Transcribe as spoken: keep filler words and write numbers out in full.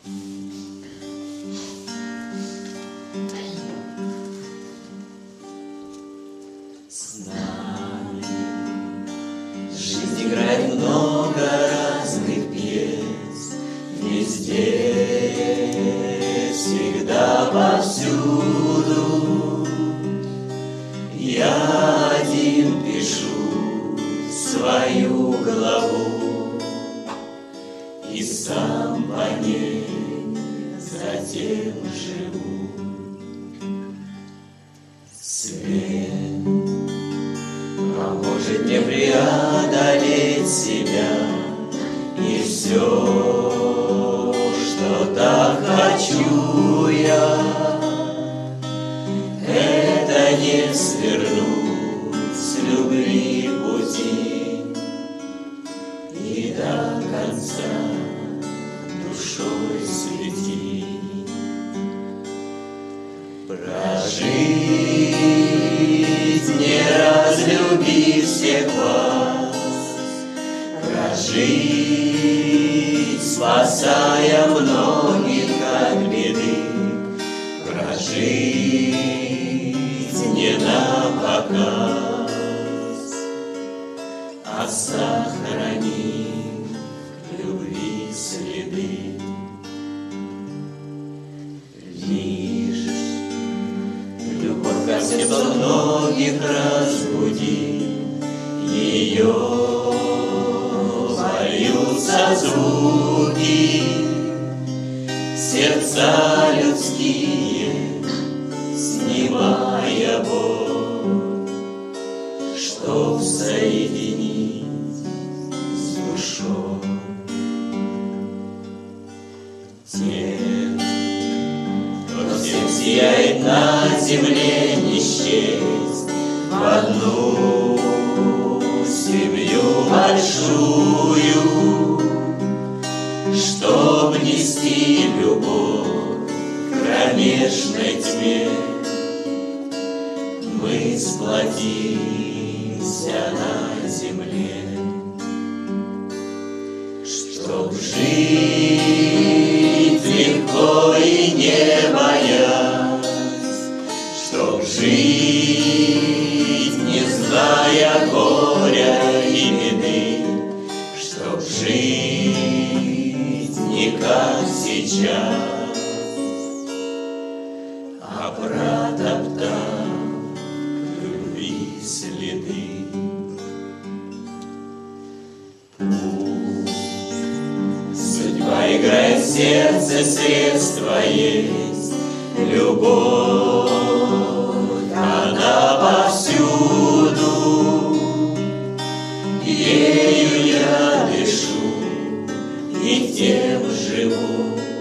С нами жизнь играет много разных пьес, везде, всегда, повсюду. Я один пишу свою главу и сам по ней затем живу. Свет поможет мне преодолеть себя, и все, что так хочу я, это не свернуть с любви пути и до конца душой свети. Прожить, не разлюбив всех вас, прожить, спасая многих от беды, прожить не напоказ, а сохранив любви следы. Лишь любовь ко сердцу многих разбудит, ее польются звуки, сердца людские, снимая боль, чтоб соединить с душой. Тем, кто всем сияет на земле, не счесть в одну семью большую, чтоб нести любовь в кромешной тьме. Мы сплотимся на земле, чтоб жить легко и не боясь, чтоб жить, не зная горя и беды, чтоб жить не как сейчас, а протоптав любви следы. Судьба играет в сердце, средства есть, любовь, она повсюду. Ею я дышу и тем живу.